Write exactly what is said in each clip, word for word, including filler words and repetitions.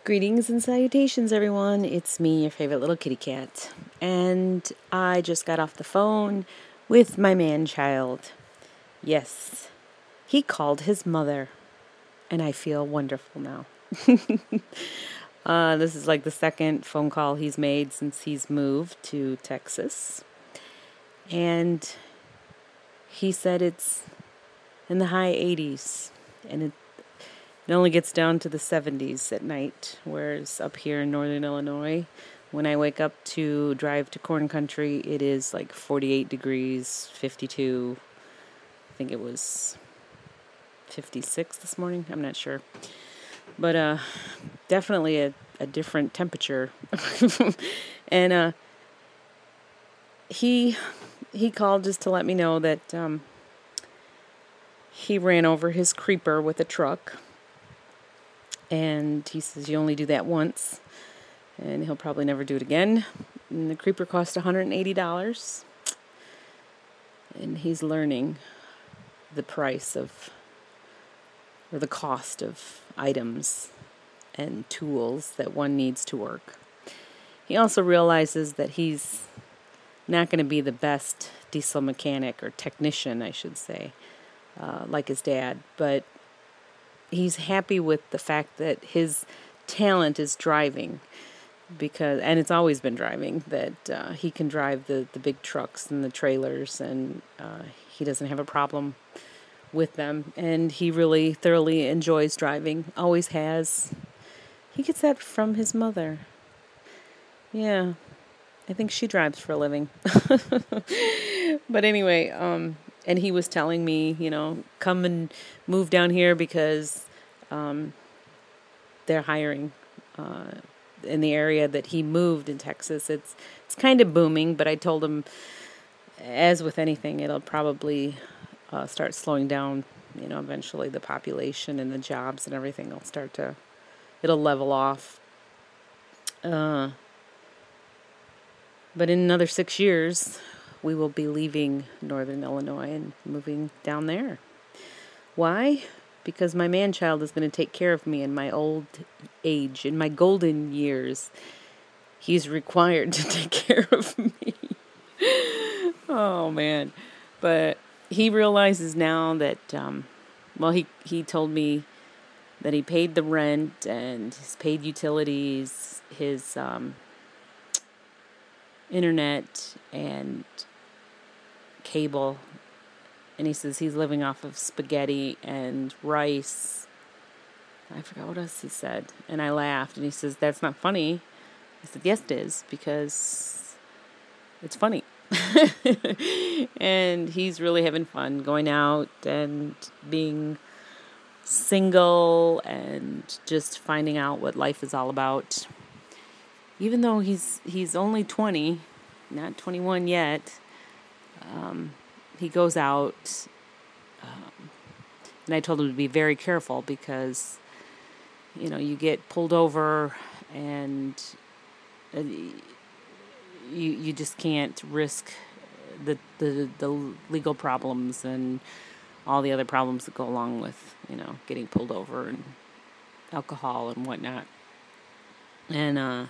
Greetings and salutations, everyone. It's me, your favorite little kitty cat. And I just got off the phone with my man-child. Yes, he called his mother, and I feel wonderful now. uh, this is like the second phone call he's made since he's moved to Texas. And he said it's in the high eighties, and it It only gets down to the seventies at night, whereas up here in northern Illinois, when I wake up to drive to corn country, it is like forty-eight degrees, fifty-two. I think it was fifty-six this morning. I'm not sure. But uh, definitely a, a different temperature. and uh, he he called just to let me know that um, he ran over his creeper with a truck. And he says you only do that once, and he'll probably never do it again. And the creeper cost one hundred eighty dollars, and he's learning the price of, or the cost of items and tools that one needs to work. He also realizes that he's not going to be the best diesel mechanic or technician, I should say, uh, like his dad, but he's happy with the fact that his talent is driving, because, and it's always been driving, that uh, he can drive the, the big trucks and the trailers, and uh, he doesn't have a problem with them, and he really thoroughly enjoys driving, always has. He gets that from his mother. Yeah, I think she drives for a living. But anyway, um, and he was telling me, you know, come and move down here because um, they're hiring uh, in the area that he moved in Texas. It's it's kind of booming, but I told him, as with anything, it'll probably uh, start slowing down. You know, eventually the population and the jobs and everything will start to, it'll level off. Uh, but in another six years, we will be leaving northern Illinois and moving down there. Why? Because my man-child is going to take care of me in my old age, in my golden years. He's required to take care of me. Oh, man. But he realizes now that, um, well, he, he told me that he paid the rent and he's paid utilities, his um, internet and cable, and he says he's living off of spaghetti and rice. I forgot what else he said, and I laughed, and he says, that's not funny. I said, yes it is, because it's funny. And he's really having fun going out and being single and just finding out what life is all about. Even though he's he's only twenty, not twenty-one yet, um, he goes out, um, and I told him to be very careful because, you know, you get pulled over and uh, you you just can't risk the, the the legal problems and all the other problems that go along with, you know, getting pulled over and alcohol and whatnot. And uh,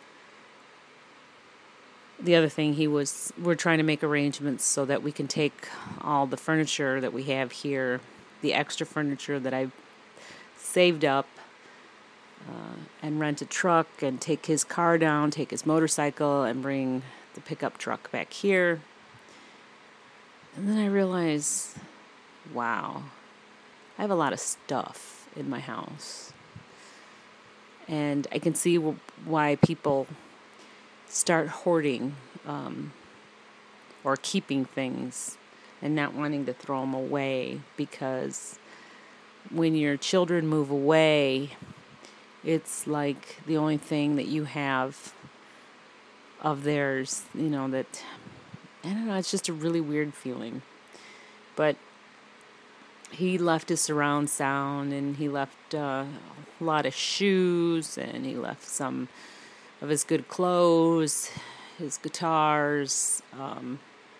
the other thing, he was, we're trying to make arrangements so that we can take all the furniture that we have here, the extra furniture that I've saved up, uh, and rent a truck and take his car down, take his motorcycle, and bring the pickup truck back here. And then I realized, wow, I have a lot of stuff in my house. And I can see w- why people start hoarding um, or keeping things and not wanting to throw them away, because when your children move away, it's like the only thing that you have of theirs, you know, that, I don't know, it's just a really weird feeling. But he left his surround sound, and he left uh, a lot of shoes, and he left some of his good clothes, his guitars. Um,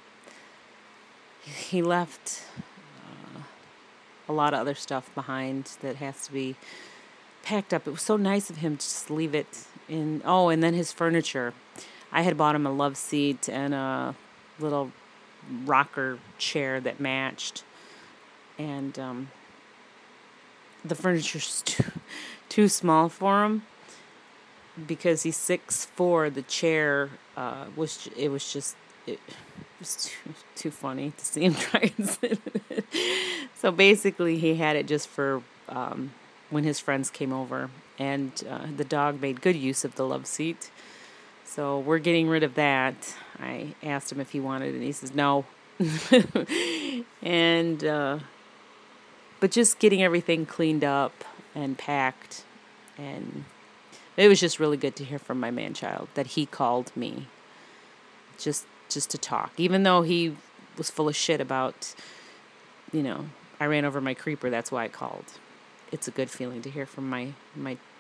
he left uh, a lot of other stuff behind that has to be packed up. It was so nice of him to just leave it in. Oh, and then his furniture. I had bought him a love seat and a little rocker chair that matched. And um, the furniture's too, too small for him because he's six foot four. The chair uh, was, it was just, it was too, too funny to see him try and sit in it. So basically he had it just for um, when his friends came over. And uh, the dog made good use of the love seat. So we're getting rid of that. I asked him if he wanted it, and he says no. and uh, but just getting everything cleaned up and packed, and it was just really good to hear from my man-child that he called me just just to talk, even though he was full of shit about, you know, I ran over my creeper. That's why I called. It's a good feeling to hear from my my